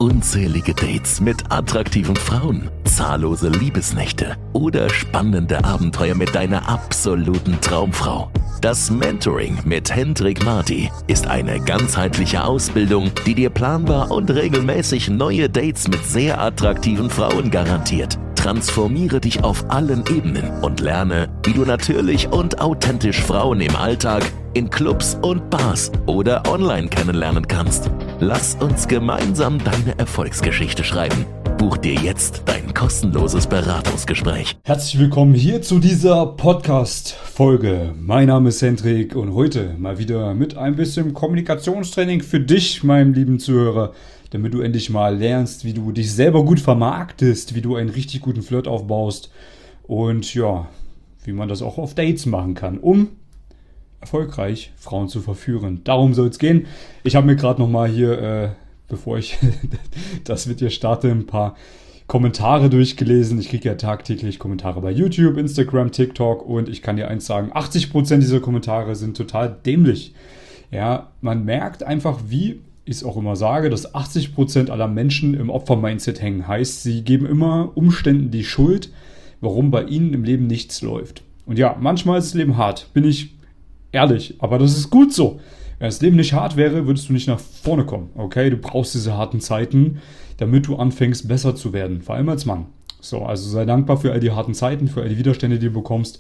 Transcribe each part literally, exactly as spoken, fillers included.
Unzählige Dates mit attraktiven Frauen, zahllose Liebesnächte oder spannende Abenteuer mit deiner absoluten Traumfrau. Das Mentoring mit Hendrik Marty ist eine ganzheitliche Ausbildung, die dir planbar und regelmäßig neue Dates mit sehr attraktiven Frauen garantiert. Transformiere dich auf allen Ebenen und lerne, wie du natürlich und authentisch Frauen im Alltag, in Clubs und Bars oder online kennenlernen kannst. Lass uns gemeinsam deine Erfolgsgeschichte schreiben. Buch dir jetzt dein kostenloses Beratungsgespräch. Herzlich willkommen hier zu dieser Podcast-Folge. Mein Name ist Hendrik und heute mal wieder mit ein bisschen Kommunikationstraining für dich, mein lieben Zuhörer, damit du endlich mal lernst, wie du dich selber gut vermarktest, wie du einen richtig guten Flirt aufbaust und ja, wie man das auch auf Dates machen kann, um erfolgreich Frauen zu verführen. Darum soll es gehen. Ich habe mir gerade nochmal hier, äh, bevor ich das mit dir starte, ein paar Kommentare durchgelesen. Ich kriege ja tagtäglich Kommentare bei YouTube, Instagram, TikTok und ich kann dir eins sagen, achtzig Prozent dieser Kommentare sind total dämlich. Ja, man merkt einfach, wie ich es auch immer sage, dass achtzig Prozent aller Menschen im Opfer-Mindset hängen. Heißt, sie geben immer Umständen die Schuld, warum bei ihnen im Leben nichts läuft. Und ja, manchmal ist das Leben hart, bin ich ehrlich, aber das ist gut so. Wenn das Leben nicht hart wäre, würdest du nicht nach vorne kommen. Okay, du brauchst diese harten Zeiten, damit du anfängst, besser zu werden. Vor allem als Mann. So, also sei dankbar für all die harten Zeiten, für all die Widerstände, die du bekommst.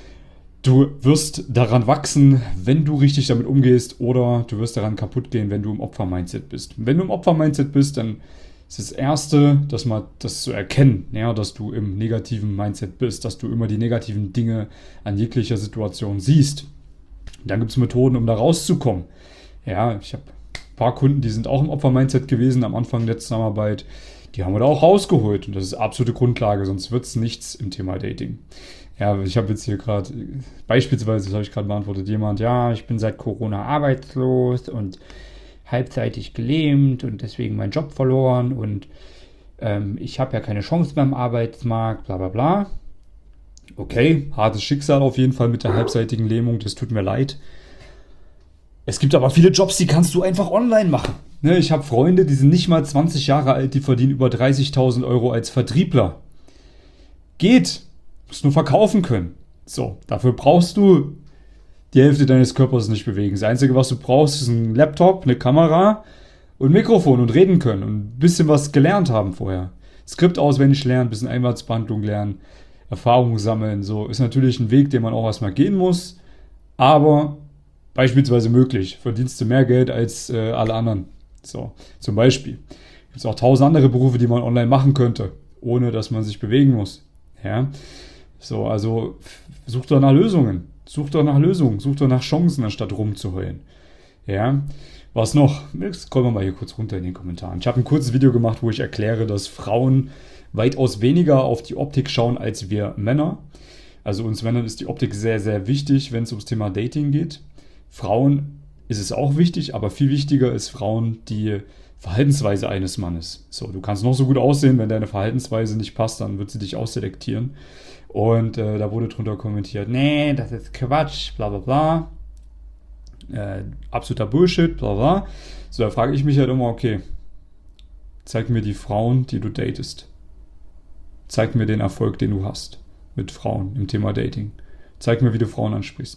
Du wirst daran wachsen, wenn du richtig damit umgehst, oder du wirst daran kaputt gehen, wenn du im Opfer-Mindset bist. Wenn du im Opfer-Mindset bist, dann ist das Erste, dass man das zu erkennen, ja, dass du im negativen Mindset bist, dass du immer die negativen Dinge an jeglicher Situation siehst. Dann gibt es Methoden, um da rauszukommen. Ja, ich habe ein paar Kunden, die sind auch im Opfer-Mindset gewesen am Anfang der Zusammenarbeit. Die haben wir da auch rausgeholt. Und das ist absolute Grundlage, sonst wird es nichts im Thema Dating. Ja, ich habe jetzt hier gerade, beispielsweise, das habe ich gerade beantwortet, jemand, ja, ich bin seit Corona arbeitslos und halbseitig gelähmt und deswegen meinen Job verloren und ähm, ich habe ja keine Chance beim Arbeitsmarkt, bla bla bla. Okay, hartes Schicksal auf jeden Fall mit der halbseitigen Lähmung, das tut mir leid. Es gibt aber viele Jobs, die kannst du einfach online machen. Ne, ich habe Freunde, die sind nicht mal zwanzig Jahre alt, die verdienen über dreißigtausend Euro als Vertriebler. Geht, musst nur verkaufen können. So, dafür brauchst du die Hälfte deines Körpers nicht bewegen. Das Einzige, was du brauchst, ist ein Laptop, eine Kamera und ein Mikrofon und reden können und ein bisschen was gelernt haben vorher. Skript auswendig lernen, ein bisschen Einwandbehandlung lernen. Erfahrung sammeln, so ist natürlich ein Weg, den man auch erstmal gehen muss, aber beispielsweise möglich. Verdienst du mehr Geld als äh, alle anderen. So, zum Beispiel. Gibt es auch tausend andere Berufe, die man online machen könnte, ohne dass man sich bewegen muss. Ja, so, also such doch nach Lösungen. Such doch nach Lösungen. Such doch nach Chancen, anstatt rumzuheulen. Ja, was noch? Jetzt kommen wir mal hier kurz runter in den Kommentaren. Ich habe ein kurzes Video gemacht, wo ich erkläre, dass Frauen weitaus weniger auf die Optik schauen als wir Männer. Also uns Männern ist die Optik sehr, sehr wichtig, wenn es ums Thema Dating geht. Frauen ist es auch wichtig, aber viel wichtiger ist Frauen die Verhaltensweise eines Mannes. So, du kannst noch so gut aussehen, wenn deine Verhaltensweise nicht passt, dann wird sie dich ausselektieren. Und äh, da wurde drunter kommentiert, nee, das ist Quatsch, bla bla bla. Äh, absoluter Bullshit, bla bla. So, da frage ich mich halt immer, okay, zeig mir die Frauen, die du datest. Zeig mir den Erfolg, den du hast mit Frauen im Thema Dating. Zeig mir, wie du Frauen ansprichst.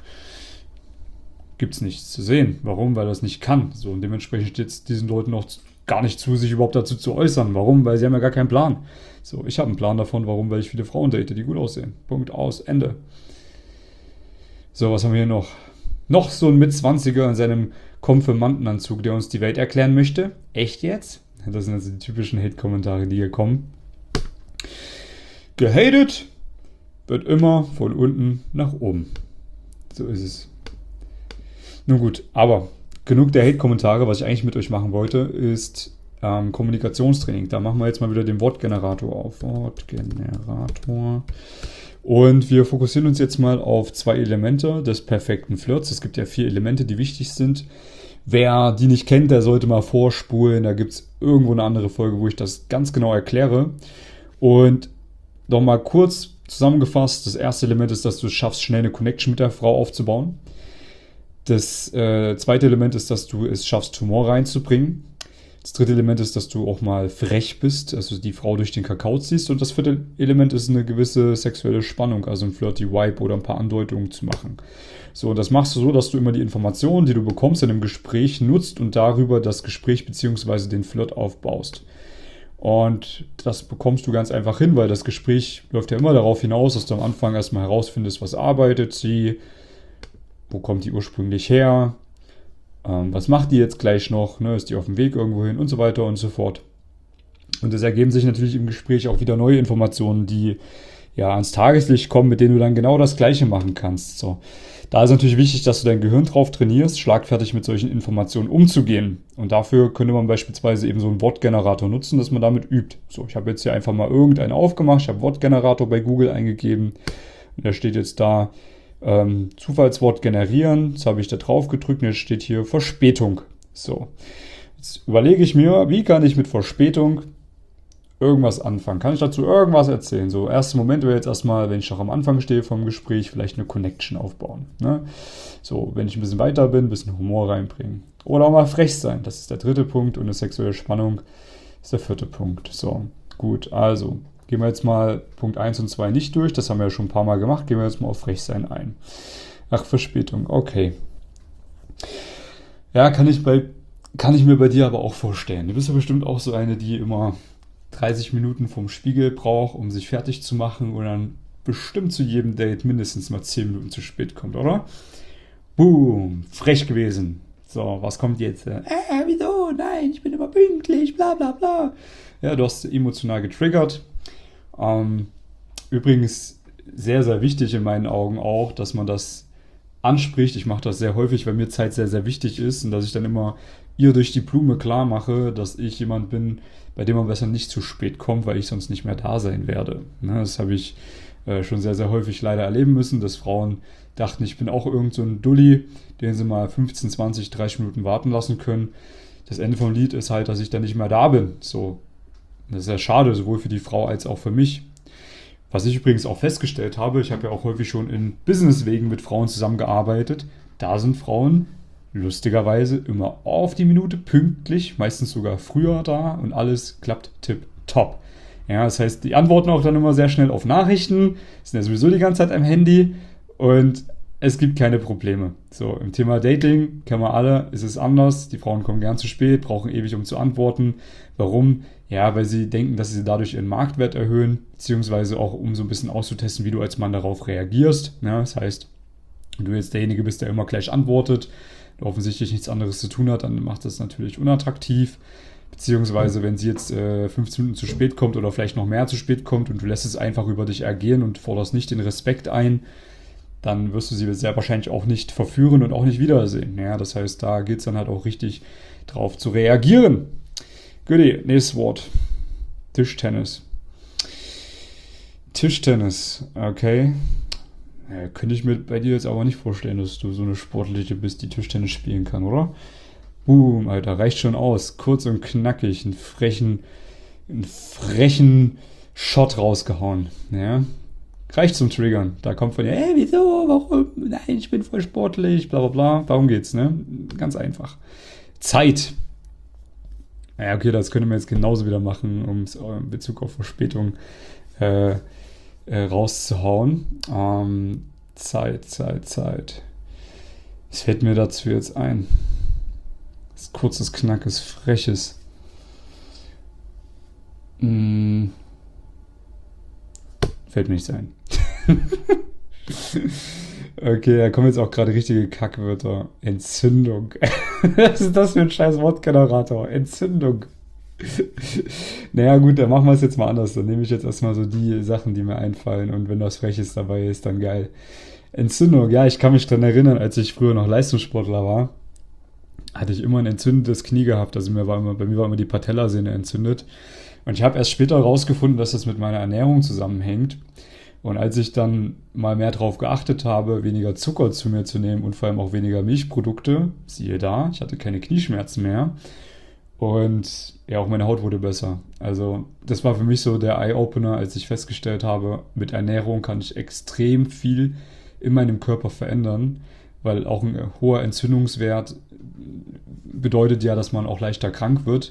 Gibt's nichts zu sehen. Warum? Weil das nicht kann. So, und dementsprechend steht es diesen Leuten auch gar nicht zu, sich überhaupt dazu zu äußern. Warum? Weil sie haben ja gar keinen Plan. So, ich habe einen Plan davon, warum, weil ich viele Frauen date, die gut aussehen. Punkt, aus, Ende. So, was haben wir hier noch? Noch so ein Mitzwanziger in seinem Konfirmandenanzug, der uns die Welt erklären möchte. Echt jetzt? Das sind also die typischen Hate-Kommentare, die hier kommen. Gehatet wird immer von unten nach oben. So ist es. Nun gut, aber genug der Hate-Kommentare. Was ich eigentlich mit euch machen wollte, ist ähm, Kommunikationstraining. Da machen wir jetzt mal wieder den Wortgenerator auf. Wortgenerator. Und wir fokussieren uns jetzt mal auf zwei Elemente des perfekten Flirts. Es gibt ja vier Elemente, die wichtig sind. Wer die nicht kennt, der sollte mal vorspulen. Da gibt es irgendwo eine andere Folge, wo ich das ganz genau erkläre. Und nochmal kurz zusammengefasst, das erste Element ist, dass du es schaffst, schnell eine Connection mit der Frau aufzubauen. Das äh, zweite Element ist, dass du es schaffst, Humor reinzubringen. Das dritte Element ist, dass du auch mal frech bist, also die Frau durch den Kakao ziehst. Und das vierte Element ist eine gewisse sexuelle Spannung, also ein flirty Vibe oder ein paar Andeutungen zu machen. So, und das machst du so, dass du immer die Informationen, die du bekommst in einem Gespräch, nutzt und darüber das Gespräch bzw. den Flirt aufbaust. Und das bekommst du ganz einfach hin, weil das Gespräch läuft ja immer darauf hinaus, dass du am Anfang erstmal herausfindest, was arbeitet sie, wo kommt die ursprünglich her, ähm, was macht die jetzt gleich noch, ne? Ist die auf dem Weg irgendwo hin und so weiter und so fort. Und es ergeben sich natürlich im Gespräch auch wieder neue Informationen, die ja ans Tageslicht kommen, mit denen du dann genau das Gleiche machen kannst. So. Da ist natürlich wichtig, dass du dein Gehirn drauf trainierst, schlagfertig mit solchen Informationen umzugehen. Und dafür könnte man beispielsweise eben so einen Wortgenerator nutzen, dass man damit übt. So, ich habe jetzt hier einfach mal irgendeinen aufgemacht, ich habe Wortgenerator bei Google eingegeben und da steht jetzt da ähm, Zufallswort generieren. Jetzt habe ich da drauf gedrückt und jetzt steht hier Verspätung. So, jetzt überlege ich mir, wie kann ich mit Verspätung irgendwas anfangen? Kann ich dazu irgendwas erzählen? So, erster Moment wäre jetzt erstmal, wenn ich noch am Anfang stehe vom Gespräch, vielleicht eine Connection aufbauen. Ne? So, wenn ich ein bisschen weiter bin, ein bisschen Humor reinbringen. Oder auch mal frech sein. Das ist der dritte Punkt und eine sexuelle Spannung ist der vierte Punkt. So, gut, also gehen wir jetzt mal Punkt eins und zwei nicht durch. Das haben wir ja schon ein paar Mal gemacht. Gehen wir jetzt mal auf frech sein ein. Ach, Verspätung, okay. Ja, kann ich bei, kann ich mir bei dir aber auch vorstellen. Du bist ja bestimmt auch so eine, die immer dreißig Minuten vom Spiegel braucht, um sich fertig zu machen und dann bestimmt zu jedem Date mindestens mal zehn Minuten zu spät kommt, oder? Boom, frech gewesen. So, was kommt jetzt? Äh, wieso? Nein, ich bin immer pünktlich, bla bla bla. Ja, du hast emotional getriggert. Ähm, übrigens sehr, sehr wichtig in meinen Augen auch, dass man das anspricht. Ich mache das sehr häufig, weil mir Zeit sehr, sehr wichtig ist und dass ich dann immer ihr durch die Blume klar mache, dass ich jemand bin, bei dem man besser nicht zu spät kommt, weil ich sonst nicht mehr da sein werde. Ne, das habe ich äh, schon sehr, sehr häufig leider erleben müssen, dass Frauen dachten, ich bin auch irgend so ein Dulli, den sie mal fünfzehn, zwanzig, dreißig Minuten warten lassen können. Das Ende vom Lied ist halt, dass ich dann nicht mehr da bin. So, das ist sehr schade, sowohl für die Frau als auch für mich. Was ich übrigens auch festgestellt habe, ich habe ja auch häufig schon in Businesswegen mit Frauen zusammengearbeitet, da sind Frauen lustigerweise immer auf die Minute pünktlich, meistens sogar früher da und alles klappt tipptopp. Ja, das heißt, die antworten auch dann immer sehr schnell auf Nachrichten, sind ja sowieso die ganze Zeit am Handy und es gibt keine Probleme. So, im Thema Dating kennen wir alle, ist es anders. Die Frauen kommen gern zu spät, brauchen ewig, um zu antworten. Warum? Ja, weil sie denken, dass sie dadurch ihren Marktwert erhöhen, beziehungsweise auch um so ein bisschen auszutesten, wie du als Mann darauf reagierst. Ja, das heißt, wenn du jetzt derjenige bist, der immer gleich antwortet, der offensichtlich nichts anderes zu tun hat, dann macht das natürlich unattraktiv. Beziehungsweise, wenn sie jetzt äh, fünfzehn Minuten zu spät kommt oder vielleicht noch mehr zu spät kommt und du lässt es einfach über dich ergehen und forderst nicht den Respekt ein, dann wirst du sie sehr wahrscheinlich auch nicht verführen und auch nicht wiedersehen. Ja, das heißt, da geht es dann halt auch richtig drauf zu reagieren. Goodie, nächstes Wort. Tischtennis. Tischtennis, okay. Ja, könnte ich mir bei dir jetzt aber nicht vorstellen, dass du so eine Sportliche bist, die Tischtennis spielen kann, oder? Boom, Alter, reicht schon aus. Kurz und knackig, einen frechen, einen frechen Shot rausgehauen. Ja, reicht zum Triggern. Da kommt von dir, ey, wieso, warum? Nein, ich bin voll sportlich, bla bla bla. Darum geht's, ne? Ganz einfach. Zeit. Naja, okay, das können wir jetzt genauso wieder machen, um es in Bezug auf Verspätung äh, äh, rauszuhauen. Ähm, Zeit, Zeit, Zeit. Was fällt mir dazu jetzt ein? Das kurzes, knackes, freches. Hm. Fällt mir nichts ein. Okay, da kommen jetzt auch gerade richtige Kackwörter. Entzündung. Was ist das für ein scheiß Wortgenerator? Entzündung. Naja gut, dann machen wir es jetzt mal anders. Dann nehme ich jetzt erstmal so die Sachen, die mir einfallen. Und wenn was Freches dabei ist, dann geil. Entzündung, ja, ich kann mich daran erinnern, als ich früher noch Leistungssportler war, hatte ich immer ein entzündetes Knie gehabt. Also mir war immer, bei mir war immer die Patellasehne entzündet. Und ich habe erst später herausgefunden, dass das mit meiner Ernährung zusammenhängt. Und als ich dann mal mehr darauf geachtet habe, weniger Zucker zu mir zu nehmen und vor allem auch weniger Milchprodukte, siehe da, ich hatte keine Knieschmerzen mehr und ja, auch meine Haut wurde besser. Also das war für mich so der Eye-Opener, als ich festgestellt habe, mit Ernährung kann ich extrem viel in meinem Körper verändern, weil auch ein hoher Entzündungswert bedeutet ja, dass man auch leichter krank wird.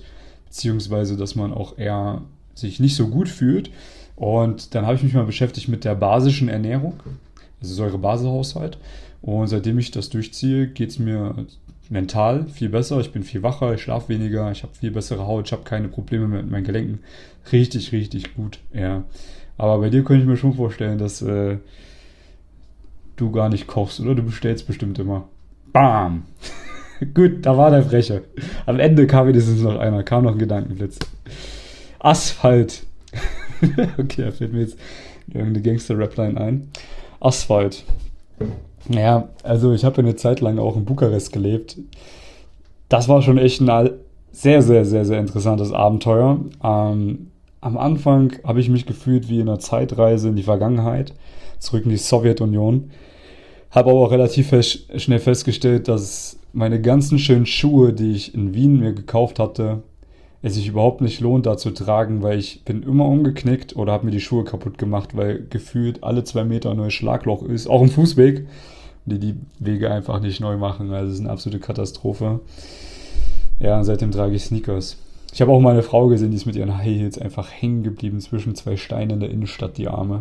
beziehungsweise dass man auch eher sich nicht so gut fühlt. Und dann habe ich mich mal beschäftigt mit der basischen Ernährung, also Säure-Base-Haushalt. Und seitdem ich das durchziehe, geht es mir mental viel besser. Ich bin viel wacher, ich schlafe weniger, ich habe viel bessere Haut, ich habe keine Probleme mehr mit meinen Gelenken. Richtig, richtig gut, ja. Aber bei dir könnte ich mir schon vorstellen, dass äh, du gar nicht kochst, oder? Du bestellst bestimmt immer. Bam! Gut, da war der Freche. Am Ende kam wenigstens noch einer, kam noch ein Gedankenblitz. Asphalt. Okay, da fällt mir jetzt irgendeine Gangster-Rapline ein. Asphalt. Ja, also ich habe eine Zeit lang auch in Bukarest gelebt. Das war schon echt ein sehr, sehr, sehr, sehr interessantes Abenteuer. Ähm, am Anfang habe ich mich gefühlt wie in einer Zeitreise in die Vergangenheit, zurück in die Sowjetunion. Habe aber auch relativ fest, schnell festgestellt, dass meine ganzen schönen Schuhe, die ich in Wien mir gekauft hatte, es sich überhaupt nicht lohnt, da zu tragen, weil ich bin immer umgeknickt oder habe mir die Schuhe kaputt gemacht, weil gefühlt alle zwei Meter ein neues Schlagloch ist, auch im Fußweg, die die Wege einfach nicht neu machen. Also es ist eine absolute Katastrophe. Ja, und seitdem trage ich Sneakers. Ich habe auch mal eine Frau gesehen, die ist mit ihren High Heels einfach hängen geblieben zwischen zwei Steinen in der Innenstadt, die Arme.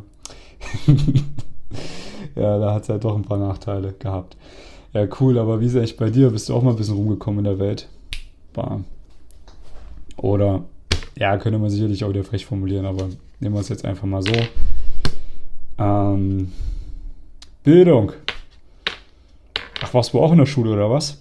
Ja, da hat es halt doch ein paar Nachteile gehabt. Ja, cool, aber wie ist eigentlich bei dir? Bist du auch mal ein bisschen rumgekommen in der Welt? Bam. Oder, ja, könnte man sicherlich auch wieder frech formulieren, aber nehmen wir es jetzt einfach mal so. Ähm, Bildung. Ach, warst du auch in der Schule, oder was?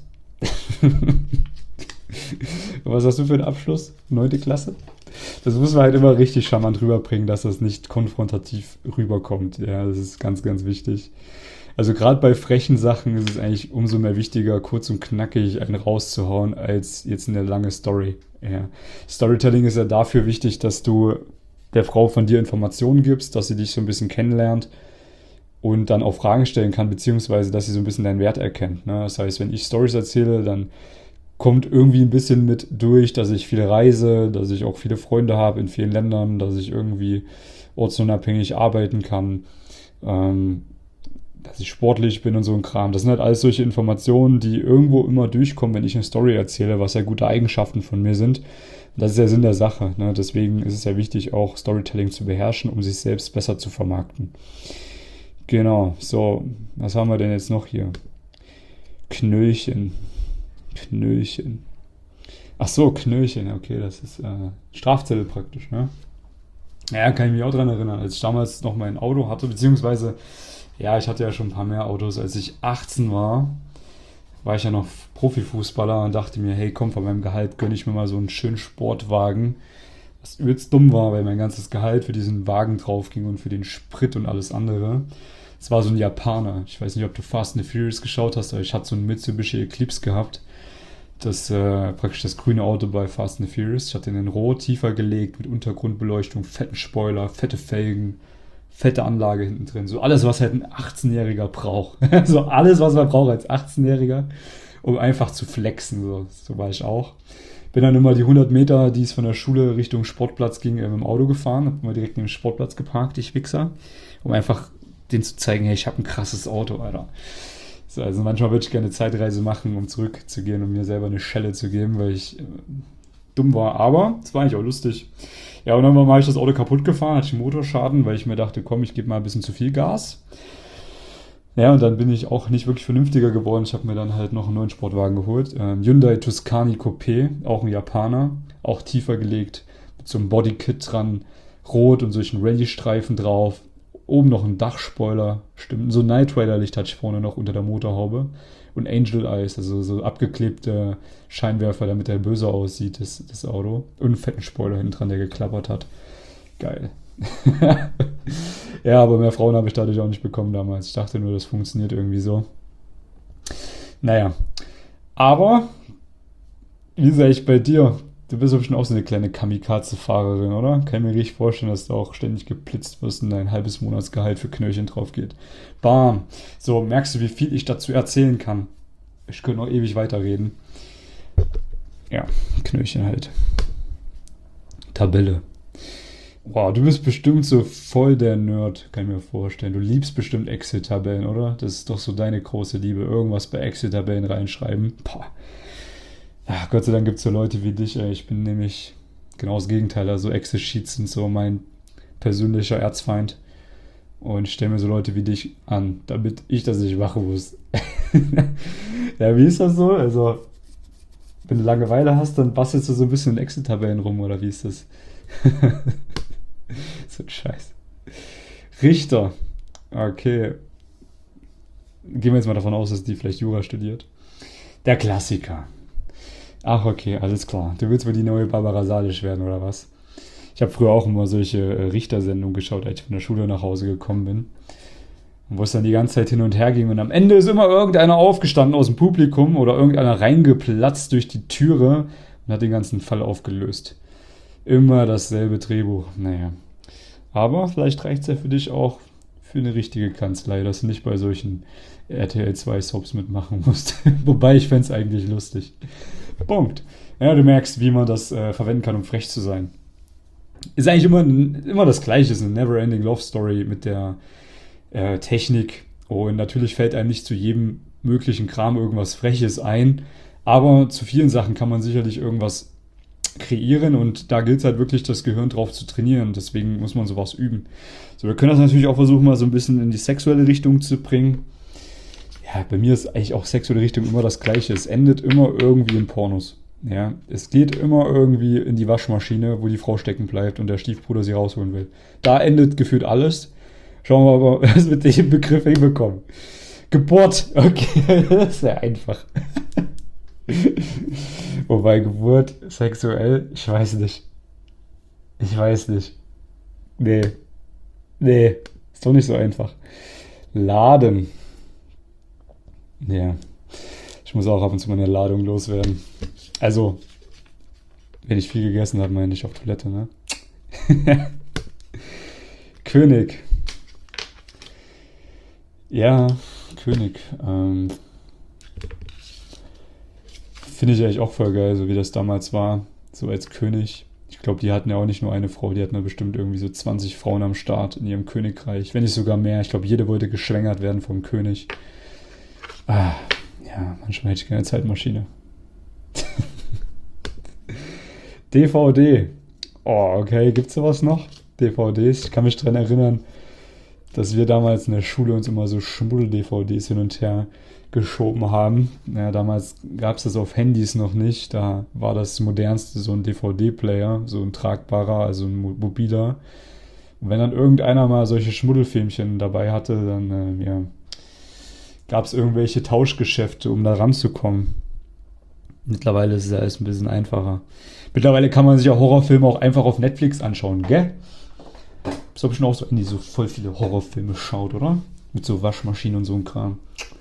Was hast du für einen Abschluss? Neunte Klasse? Das muss man halt immer richtig charmant rüberbringen, dass das nicht konfrontativ rüberkommt. Ja, das ist ganz, ganz wichtig. Also gerade bei frechen Sachen ist es eigentlich umso mehr wichtiger, kurz und knackig einen rauszuhauen, als jetzt eine lange Story. Ja. Storytelling ist ja dafür wichtig, dass du der Frau von dir Informationen gibst, dass sie dich so ein bisschen kennenlernt und dann auch Fragen stellen kann, beziehungsweise dass sie so ein bisschen deinen Wert erkennt. Ne? Das heißt, wenn ich Stories erzähle, dann kommt irgendwie ein bisschen mit durch, dass ich viel reise, dass ich auch viele Freunde habe in vielen Ländern, dass ich irgendwie ortsunabhängig arbeiten kann, ähm, dass ich sportlich bin und so ein Kram. Das sind halt alles solche Informationen, die irgendwo immer durchkommen, wenn ich eine Story erzähle, was ja gute Eigenschaften von mir sind. Das ist der Sinn der Sache. Ne? Deswegen ist es ja wichtig, auch Storytelling zu beherrschen, um sich selbst besser zu vermarkten. Genau, so, was haben wir denn jetzt noch hier? Knöllchen. Knöllchen. Ach so, Knöllchen, okay, das ist äh, Strafzettel praktisch, ne? Ja, kann ich mich auch dran erinnern, als ich damals noch mein Auto hatte, beziehungsweise, ja, ich hatte ja schon ein paar mehr Autos. Als ich achtzehn war, war ich ja noch Profifußballer und dachte mir, hey, komm, von meinem Gehalt gönne ich mir mal so einen schönen Sportwagen. Was übelst dumm war, weil mein ganzes Gehalt für diesen Wagen drauf ging und für den Sprit und alles andere. Es war so ein Japaner. Ich weiß nicht, ob du Fast and the Furious geschaut hast, aber ich hatte so einen Mitsubishi Eclipse gehabt. Das äh, praktisch das grüne Auto bei Fast and the Furious. Ich hatte den in Rot tiefer gelegt mit Untergrundbeleuchtung, fetten Spoiler, fette Felgen, fette Anlage hinten drin. So alles, was halt ein achtzehnjähriger braucht. So alles, was man braucht als achtzehnjähriger, um einfach zu flexen. So, so war ich auch. Bin dann immer die hundert Meter, die es von der Schule Richtung Sportplatz ging, mit dem Auto gefahren. Hab immer direkt neben dem Sportplatz geparkt, ich Wichser. Um einfach denen zu zeigen, hey, ich habe ein krasses Auto, Alter. So, also manchmal würde ich gerne eine Zeitreise machen, um zurückzugehen und mir selber eine Schelle zu geben, weil ich äh, dumm war. Aber es war eigentlich auch lustig. Ja, und dann habe ich das Auto kaputt gefahren, hatte ich einen Motorschaden, weil ich mir dachte, komm, ich gebe mal ein bisschen zu viel Gas. Ja, und dann bin ich auch nicht wirklich vernünftiger geworden. Ich habe mir dann halt noch einen neuen Sportwagen geholt. Ähm, Hyundai Tuscany Coupé, auch ein Japaner, auch tiefer gelegt, mit so einem Bodykit dran, rot und solchen Rallye-Streifen drauf. Oben noch ein Dachspoiler, stimmt, so ein Night Rider Licht hatte ich vorne noch unter der Motorhaube. Und Angel Eyes, also so abgeklebte Scheinwerfer, damit der böse aussieht, das, das Auto. Und einen fetten Spoiler hinten dran, der geklappert hat. Geil. Ja, aber mehr Frauen habe ich dadurch auch nicht bekommen damals. Ich dachte nur, das funktioniert irgendwie so. Naja. Aber, wie ist eigentlich bei dir? Du bist doch bestimmt auch so eine kleine Kamikaze-Fahrerin, oder? Kann ich mir richtig vorstellen, dass du auch ständig geblitzt wirst und dein halbes Monatsgehalt für Knöllchen drauf geht. Bam! So, merkst du, wie viel ich dazu erzählen kann? Ich könnte noch ewig weiterreden. Ja, Knöllchen halt. Tabelle. Wow, du bist bestimmt so voll der Nerd, kann ich mir vorstellen. Du liebst bestimmt Excel-Tabellen, oder? Das ist doch so deine große Liebe. Irgendwas bei Excel-Tabellen reinschreiben. Boah. Ach, Gott sei Dank gibt es so Leute wie dich, ey. Ich bin nämlich genau das Gegenteil. Also Excel-Sheets sind so mein persönlicher Erzfeind. Und ich stelle mir so Leute wie dich an, damit ich das nicht machen muss. Ja, wie ist das so? Also, wenn du Langeweile hast, dann bastelst du so ein bisschen in Excel-Tabellen rum, oder wie ist das? So ein Scheiß. Richter. Okay. Gehen wir jetzt mal davon aus, dass die vielleicht Jura studiert. Der Klassiker. Ach, okay, alles klar. Du willst wohl die neue Barbara Salisch werden, oder was? Ich habe früher auch immer solche äh, Richtersendungen geschaut, als ich von der Schule nach Hause gekommen bin. Und wo es dann die ganze Zeit hin und her ging. Und am Ende ist immer irgendeiner aufgestanden aus dem Publikum oder irgendeiner reingeplatzt durch die Türe und hat den ganzen Fall aufgelöst. Immer dasselbe Drehbuch. Naja. Aber vielleicht reicht es ja für dich auch für eine richtige Kanzlei, dass du nicht bei solchen R T L zwei Soaps mitmachen musst. Wobei, ich fände es eigentlich lustig. Punkt. Ja, du merkst, wie man das äh, verwenden kann, um frech zu sein. Ist eigentlich immer, immer das Gleiche, ist eine Never-Ending Love Story mit der äh, Technik. Und natürlich fällt einem nicht zu jedem möglichen Kram irgendwas Freches ein. Aber zu vielen Sachen kann man sicherlich irgendwas kreieren und da gilt es halt wirklich, das Gehirn drauf zu trainieren. Deswegen muss man sowas üben. So, wir können das natürlich auch versuchen, mal so ein bisschen in die sexuelle Richtung zu bringen. Ja, bei mir ist eigentlich auch sexuelle Richtung immer das Gleiche. Es endet immer irgendwie in Pornos. Ja, es geht immer irgendwie in die Waschmaschine, wo die Frau stecken bleibt und der Stiefbruder sie rausholen will. Da endet gefühlt alles. Schauen wir mal, was wir mit dem Begriff hinbekommen. Geburt, okay, das ist ja einfach. Wobei Geburt sexuell, ich weiß nicht. Ich weiß nicht. Nee. Nee, ist doch nicht so einfach. Laden. Ja. Ich muss auch ab und zu meine Ladung loswerden. Also, wenn ich viel gegessen habe, meine ich auf Toilette, ne? König. Ja, König. Ähm, Finde ich eigentlich auch voll geil, so wie das damals war, so als König. Ich glaube, die hatten ja auch nicht nur eine Frau, die hatten ja bestimmt irgendwie so zwanzig Frauen am Start in ihrem Königreich, wenn nicht sogar mehr. Ich glaube, jede wollte geschwängert werden vom König. Ah, ja, manchmal hätte ich keine Zeitmaschine. D V D. Oh, okay, gibt's sowas noch? D V Ds? Ich kann mich daran erinnern, dass wir damals in der Schule uns immer so Schmuddel-D V Ds hin und her geschoben haben. Ja, damals gab es das auf Handys noch nicht. Da war das modernste so ein D V D-Player, so ein tragbarer, also ein mobiler. Und wenn dann irgendeiner mal solche Schmuddelfilmchen dabei hatte, dann äh, ja, gab es irgendwelche Tauschgeschäfte, um da ranzukommen. Mittlerweile ist es alles ein bisschen einfacher. Mittlerweile kann man sich ja Horrorfilme auch einfach auf Netflix anschauen, gell? Das habe ich schon auch so, in die so voll viele Horrorfilme schaut, oder? Mit so Waschmaschinen und so ein Kram.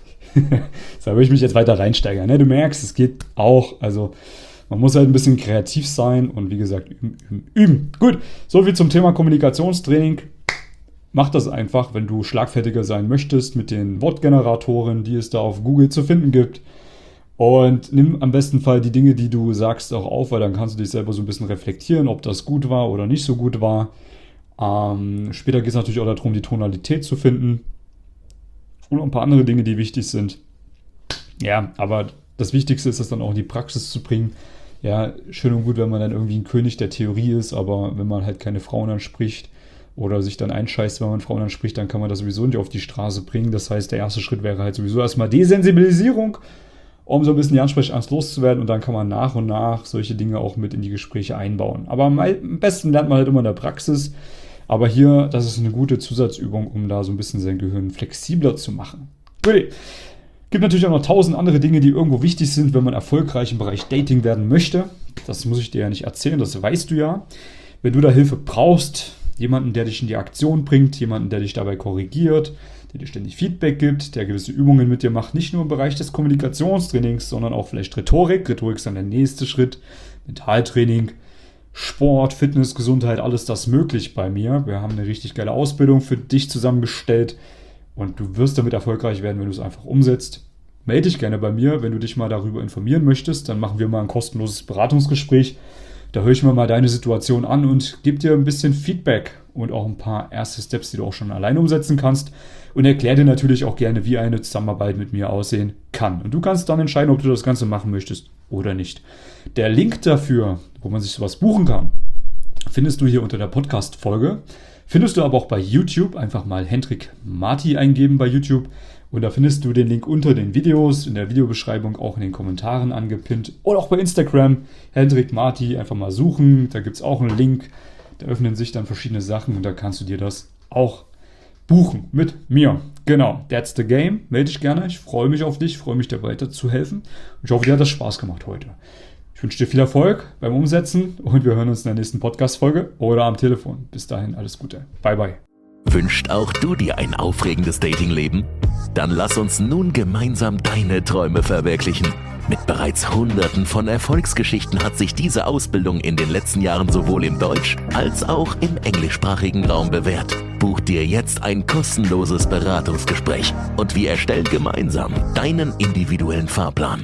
Da würde ich mich jetzt weiter reinsteigern. Ne? Du merkst, es geht auch. Also man muss halt ein bisschen kreativ sein und wie gesagt, üben, üben, üben. Gut, soviel zum Thema Kommunikationstraining. Mach das einfach, wenn du schlagfertiger sein möchtest mit den Wortgeneratoren, die es da auf Google zu finden gibt. Und nimm am besten Fall die Dinge, die du sagst, auch auf, weil dann kannst du dich selber so ein bisschen reflektieren, ob das gut war oder nicht so gut war. Ähm, später geht es natürlich auch darum, die Tonalität zu finden. Und ein paar andere Dinge, die wichtig sind. Ja, aber das Wichtigste ist, das dann auch in die Praxis zu bringen. Ja, schön und gut, wenn man dann irgendwie ein König der Theorie ist, aber wenn man halt keine Frauen anspricht oder sich dann einscheißt, wenn man Frauen anspricht, dann kann man das sowieso nicht auf die Straße bringen. Das heißt, der erste Schritt wäre halt sowieso erstmal Desensibilisierung, um so ein bisschen die Ansprechangst loszuwerden und dann kann man nach und nach solche Dinge auch mit in die Gespräche einbauen. Aber am besten lernt man halt immer in der Praxis. Aber hier, das ist eine gute Zusatzübung, um da so ein bisschen sein Gehirn flexibler zu machen. Gut. Gibt natürlich auch noch tausend andere Dinge, die irgendwo wichtig sind, wenn man erfolgreich im Bereich Dating werden möchte. Das muss ich dir ja nicht erzählen, das weißt du ja. Wenn du da Hilfe brauchst, jemanden, der dich in die Aktion bringt, jemanden, der dich dabei korrigiert, der dir ständig Feedback gibt, der gewisse Übungen mit dir macht, nicht nur im Bereich des Kommunikationstrainings, sondern auch vielleicht Rhetorik. Rhetorik ist dann der nächste Schritt, Mentaltraining, Sport, Fitness, Gesundheit, alles das möglich bei mir. Wir haben eine richtig geile Ausbildung für dich zusammengestellt und du wirst damit erfolgreich werden, wenn du es einfach umsetzt. Melde dich gerne bei mir, wenn du dich mal darüber informieren möchtest. Dann machen wir mal ein kostenloses Beratungsgespräch. Da höre ich mir mal deine Situation an und gebe dir ein bisschen Feedback und auch ein paar erste Steps, die du auch schon alleine umsetzen kannst. Und erkläre dir natürlich auch gerne, wie eine Zusammenarbeit mit mir aussehen kann. Und du kannst dann entscheiden, ob du das Ganze machen möchtest oder nicht. Der Link dafür, wo man sich sowas buchen kann, findest du hier unter der Podcast-Folge. Findest du aber auch bei YouTube. Einfach mal Hendrik Marti eingeben bei YouTube. Und da findest du den Link unter den Videos, in der Videobeschreibung, auch in den Kommentaren angepinnt. Oder auch bei Instagram, Hendrik Marti, einfach mal suchen. Da gibt es auch einen Link. Da öffnen sich dann verschiedene Sachen und da kannst du dir das auch buchen mit mir. Genau, that's the game. Melde dich gerne. Ich freue mich auf dich, freue mich dir weiter zu helfen. Und ich hoffe, dir hat das Spaß gemacht heute. Ich wünsche dir viel Erfolg beim Umsetzen und wir hören uns in der nächsten Podcast-Folge oder am Telefon. Bis dahin, alles Gute. Bye, bye. Wünscht auch du dir ein aufregendes Datingleben? Dann lass uns nun gemeinsam deine Träume verwirklichen. Mit bereits Hunderten von Erfolgsgeschichten hat sich diese Ausbildung in den letzten Jahren sowohl im Deutsch- als auch im englischsprachigen Raum bewährt. Buch dir jetzt ein kostenloses Beratungsgespräch und wir erstellen gemeinsam deinen individuellen Fahrplan.